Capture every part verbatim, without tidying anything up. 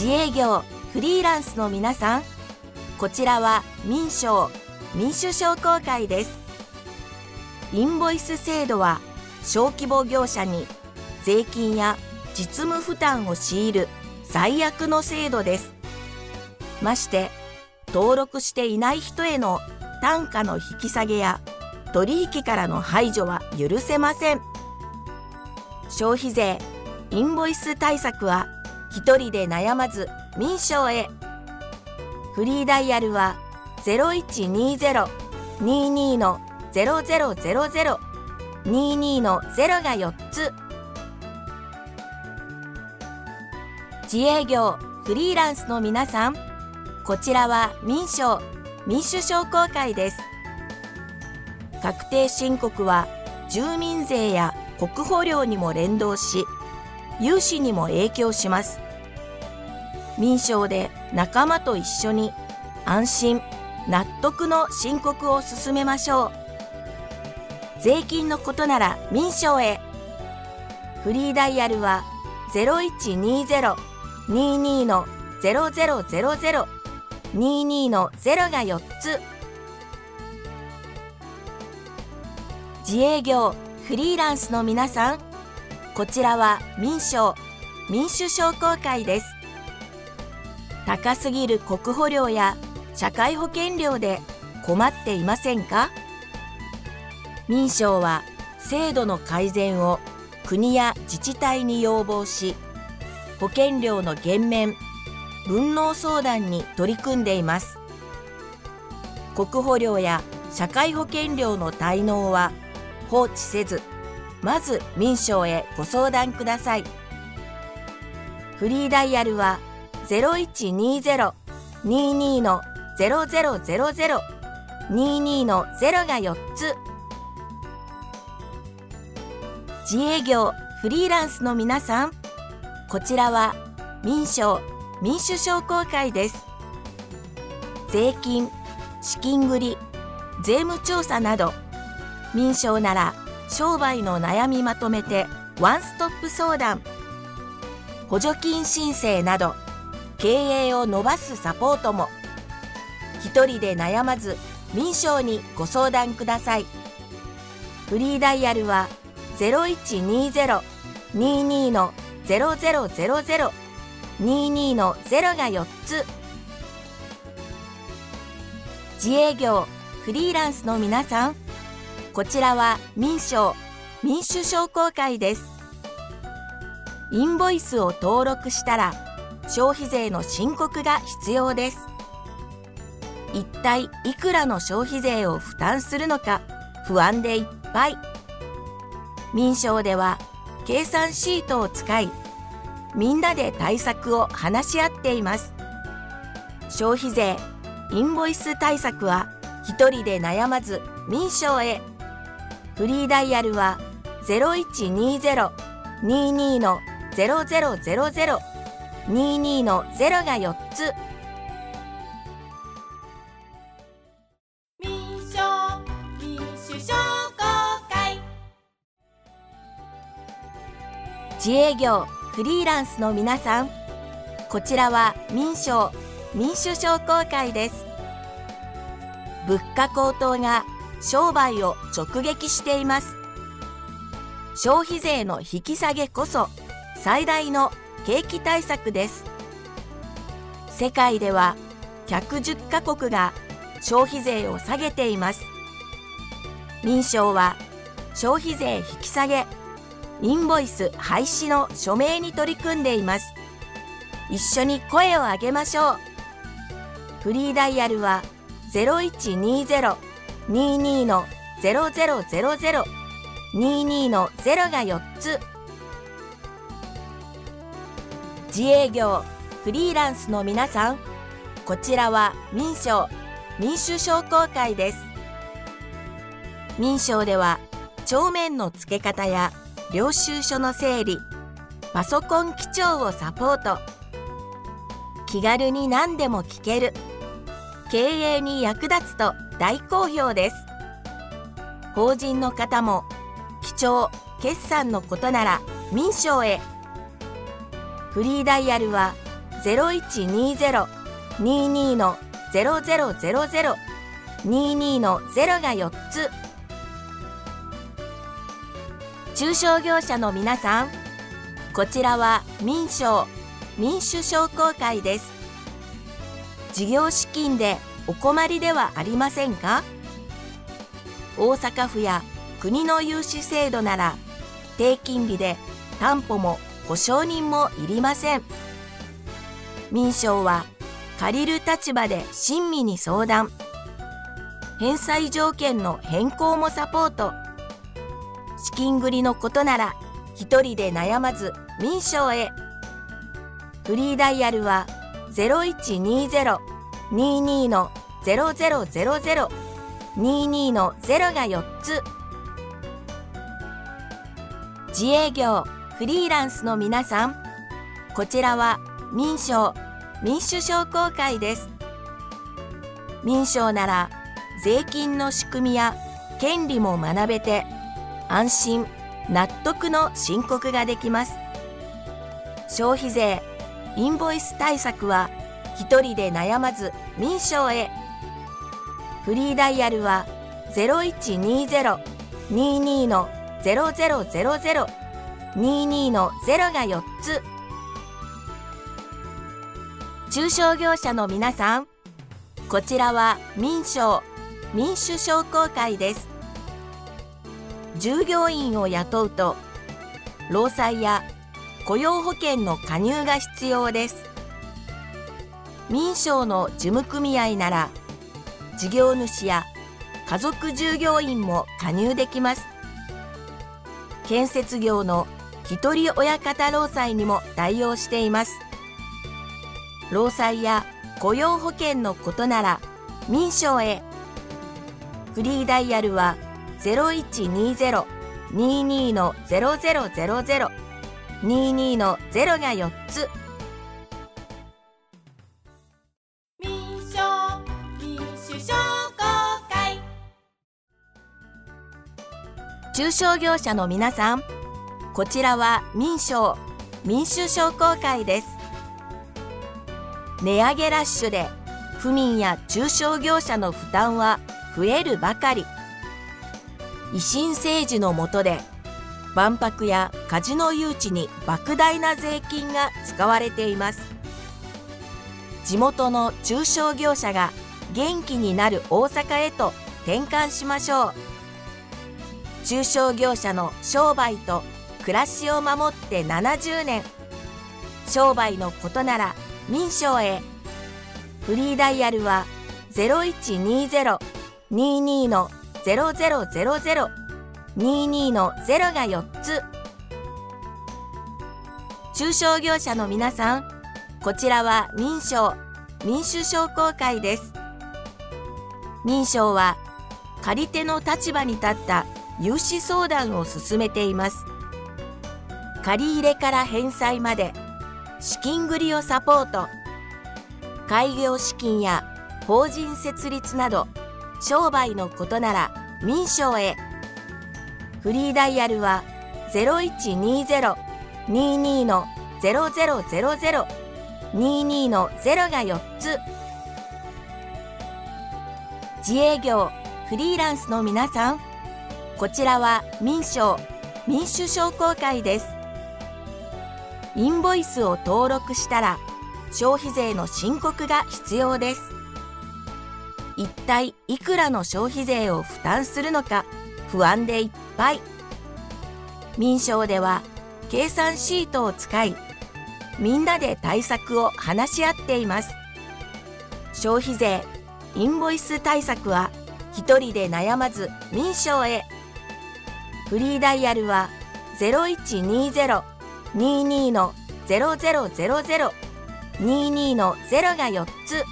自営業フリーランスの皆さん、こちらは民商民主商工会です。インボイス制度は小規模業者に税金や実務負担を強いる最悪の制度です。まして登録していない人への単価の引き下げや取引からの排除は許せません。消費税インボイス対策は一人で悩まず民商へ。フリーダイヤルは ゼロいちにゼロ にーにー の ゼロゼロゼロゼロ にーにー のゼロがよっつ。自営業フリーランスの皆さん、こちらは民商民主商工会です。確定申告は住民税や国保料にも連動し、融資にも影響します。民商で仲間と一緒に安心納得の申告を進めましょう。税金のことなら民商へ。フリーダイヤルは ゼロいちにゼロ にーにー の ゼロゼロゼロゼロ にーにー のゼロがよっつ。自営業フリーランスの皆さん、こちらは民商民主商工会です。高すぎる国保料や社会保険料で困っていませんか？民商は制度の改善を国や自治体に要望し、保険料の減免、分納相談に取り組んでいます。国保料や社会保険料の滞納は放置せず、まず民商へご相談ください。フリーダイヤルは ゼロいちにゼロ にーにー の ゼロゼロゼロゼロ にーにー のゼロがよっつ。自営業フリーランスの皆さん、こちらは民商民主商工会です。税金、資金繰り、税務調査など、民商なら商売の悩みまとめてワンストップ相談、補助金申請など経営を伸ばすサポートも。一人で悩まず民商にご相談ください。フリーダイヤルは ゼロいちにゼロ にーにー の ゼロゼロゼロゼロ にーにー のゼロがよっつ。自営業フリーランスの皆さん、こちらは民商民主商工会です。インボイスを登録したら消費税の申告が必要です。一体いくらの消費税を負担するのか不安でいっぱい。民商では計算シートを使い、みんなで対策を話し合っています。消費税インボイス対策は一人で悩まず民商へ。フリーダイヤルは ゼロいちにゼロ にーにー の ゼロゼロゼロゼロ にーにー のゼロがよっつ。 民商民主商工会。 自営業フリーランスの皆さん、こちらは民商民主商工会です。物価高騰が商売を直撃しています。消費税の引き下げこそ最大の景気対策です。世界ではひゃくじゅっかこくが消費税を下げています。民商は消費税引き下げ、インボイス廃止の署名に取り組んでいます。一緒に声を上げましょう。フリーダイヤルは ゼロいちにゼロ にーにー の ゼロゼロゼロゼロ にーにー のゼロがよっつ。自営業フリーランスの皆さん、こちらは民商民主商工会です。民商では帳面の付け方や領収書の整理、パソコン記帳をサポート。気軽に何でも聞ける、経営に役立つと大好評です。法人の方も記帳・決算のことなら民商へ。フリーダイヤルはゼロいちにゼロ にーにーのゼロゼロゼロゼロ にーにーのゼロがよっつ。中小業者の皆さん、こちらは民商民主商工会です。事業資金でお困りではありませんか？大阪府や国の融資制度なら低金利で担保も保証人もいりません。民商は借りる立場で親身に相談、返済条件の変更もサポート。資金繰りのことなら一人で悩まず民商へ。フリーダイヤルはゼロいちにゼロ にーにーのゼロゼロゼロゼロ にーにーのゼロがよっつ。自営業フリーランスの皆さん、こちらは民商民主商工会です。民商なら税金の仕組みや権利も学べて安心納得の申告ができます。消費税インボイス対策は一人で悩まず民商へ。フリーダイヤルはゼロいちにゼロ にーにーのゼロゼロゼロゼロ にーにーのゼロがよっつ。中小業者の皆さん、こちらは民商民主商工会です。従業員を雇うと労災や雇用保険の加入が必要です。民商の事務組合なら事業主や家族従業員も加入できます。建設業の一人親方労災にも対応しています。労災や雇用保険のことなら民商へ。フリーダイヤルはゼロいちにゼロ にーにーのゼロゼロゼロゼロ にーにーのゼロがよっつ。 民商民主商工会。 中小業者の皆さん、こちらは民商民主商工会です。値上げラッシュで府民や中小業者の負担は増えるばかり。維新政治の下で万博やカジノ誘致に莫大な税金が使われています。地元の中小業者が元気になる大阪へと転換しましょう。中小業者の商売と暮らしを守ってななじゅうねん。商売のことなら民商へ。フリーダイヤルはゼロいちにゼロ にーにーのゼロゼロゼロゼロ にーにーのゼロがよっつ。中小業者の皆さん、こちらは民商民主商工会です。民商は借り手の立場に立った融資相談を進めています。借り入れから返済まで資金繰りをサポート。開業資金や法人設立など商売のことなら民商へ。フリーダイヤルはゼロいちにゼロ にーにーのゼロゼロゼロゼロ にーにーのゼロがよっつ。自営業フリーランスの皆さん、こちらは民商民主商工会です。インボイスを登録したら消費税の申告が必要です。一体いくらの消費税を負担するのか不安でいっぱい。民商では計算シートを使い、みんなで対策を話し合っています。消費税インボイス対策は一人で悩まず民商へ。フリーダイヤルはゼロいちにゼロ にーにーのゼロゼロゼロゼロ にーにーのゼロがよっつ。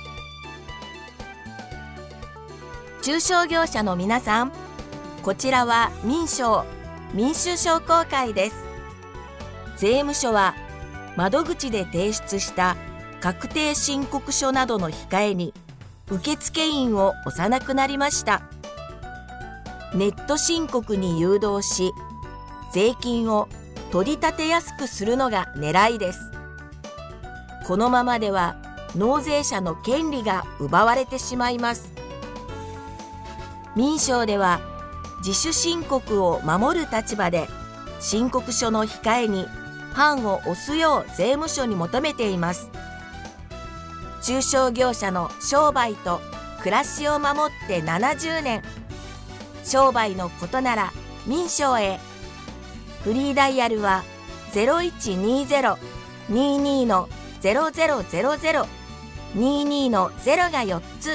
中小業者の皆さん、こちらは民商民主商工会です。税務署は窓口で提出した確定申告書などの控えに受付員を押さなくなりました。ネット申告に誘導し、税金を取り立てやすくするのが狙いです。 このままでは納税者の権利が奪われてしまいます。民商では自主申告を守る立場で、申告書の控えに判を押すよう税務署に求めています。中小業者の商売と暮らしを守ってななじゅうねん。商売のことなら民商へ。フリーダイヤルは ゼロいちにゼロ にーにー の ゼロゼロゼロゼロ にーにー のゼロがよっつ。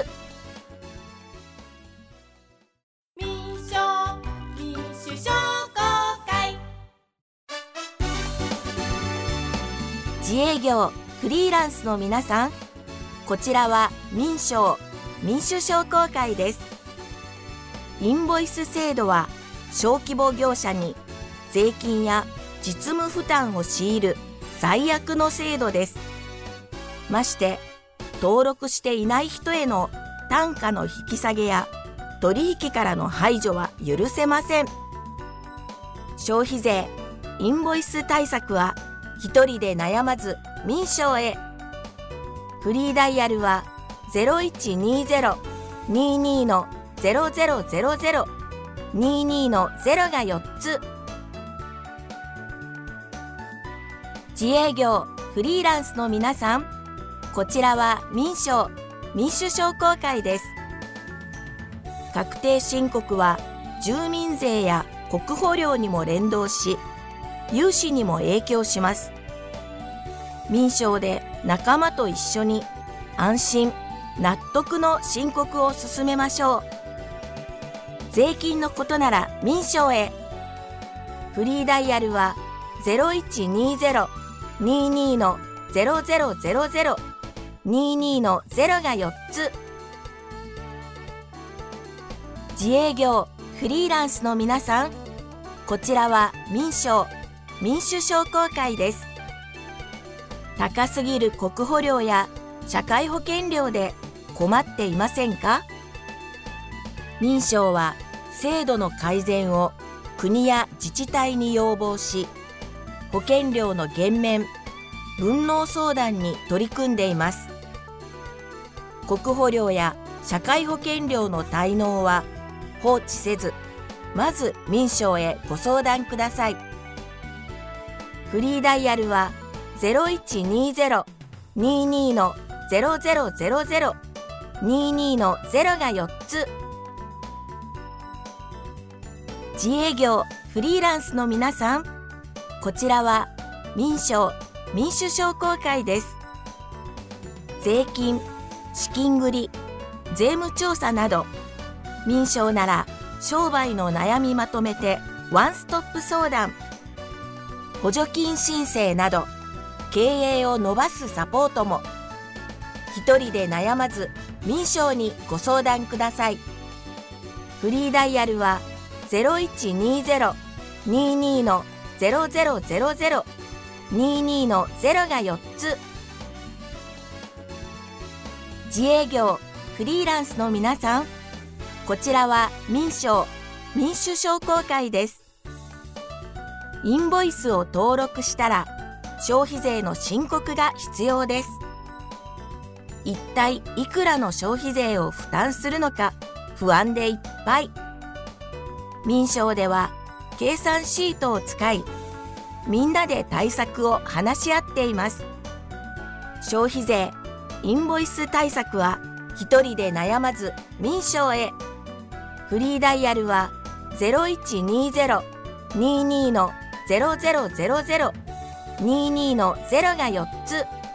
民商民主商工会。 自営業フリーランスの皆さん、こちらは民商民主商工会です。インボイス制度は小規模業者に税金や実務負担を強いる最悪の制度です。まして登録していない人への単価の引き下げや取引からの排除は許せません。消費税インボイス対策は一人で悩まず民商へ。フリーダイヤルは ゼロいちにゼロ にーにー の ゼロゼロゼロゼロ にーにー のゼロがよっつ。自営業フリーランスの皆さん、こちらは民商民主商工会です。確定申告は住民税や国保料にも連動し、融資にも影響します。民商で仲間と一緒に安心納得の申告を進めましょう。税金のことなら民商へ。フリーダイヤルは ゼロいちにゼロ にーにー の ゼロゼロゼロゼロ にーにー のゼロがよっつ。自営業フリーランスの皆さん、こちらは民商民主商工会です。高すぎる国保料や社会保険料で困っていませんか？民商は制度の改善を国や自治体に要望し、保険料の減免、分納相談に取り組んでいます。国保料や社会保険料の滞納は放置せず、まず民商へご相談ください。フリーダイヤルは ゼロいちにゼロ にーにー の ゼロゼロゼロゼロ にーにー のゼロがよっつ。自営業フリーランスの皆さん、こちらは民商民主商工会です。税金、資金繰り、税務調査など、民商なら商売の悩みまとめてワンストップ相談、補助金申請など経営を伸ばすサポートも。一人で悩まず民商にご相談ください。フリーダイヤルは ゼロいちにゼロ にーにー の ゼロゼロゼロゼロ にーにー のゼロがよっつ。自営業フリーランスの皆さん、こちらは民商民主商工会です。インボイスを登録したら消費税の申告が必要です。一体いくらの消費税を負担するのか不安でいっぱい。民商では計算シートを使い、みんなで対策を話し合っています。消費税インボイス対策は一人で悩まず民商へ。フリーダイヤルは ゼロいちにゼロ にーにー の ゼロゼロゼロゼロ にーにー のゼロがよっつ。